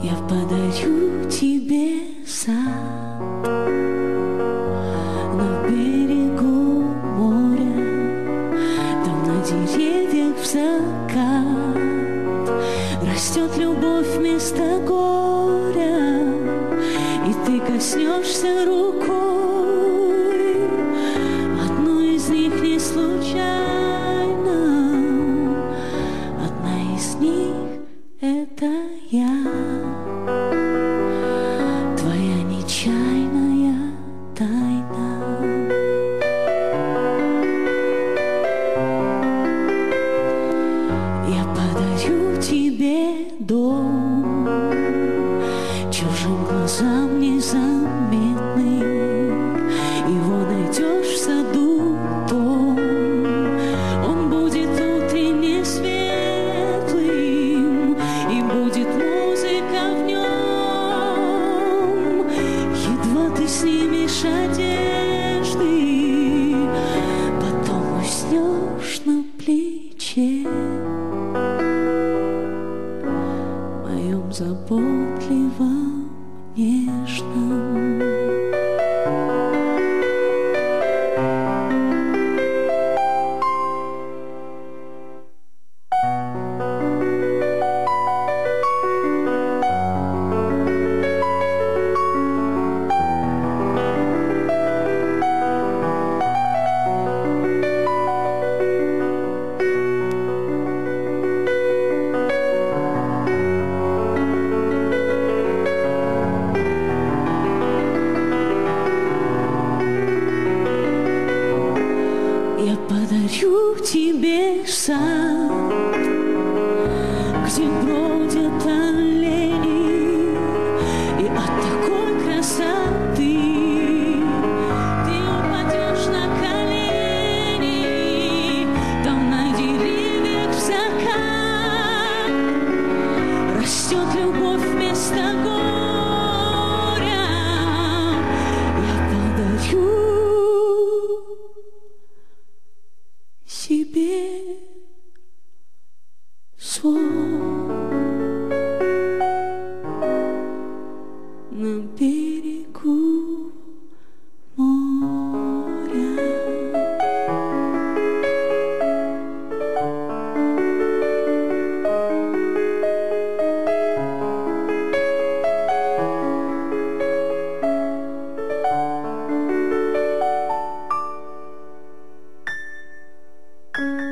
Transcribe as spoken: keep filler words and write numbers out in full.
Я подарю тебе сад на берегу моря, там на деревьях в закат растет любовь вместо горя, и ты коснешься рукой одной из них не случайно. Одна из них — это я, твоя нечаянная тайна. Я подарю тебе дом, чужим глазам незаметный. Его найдешь в саду том, он будет утренне светлым, и будет музыка в нем. Едва ты снимешь одежды, потом уснешь на плече моем заботливом, нежном. Я подарю тебе сад, где бродят олени, и от такой красоты ты упадешь на колени. Там на деревьях в закат растет любовь вместо горя. Я подарю себе сон на берегу моря. Thank you.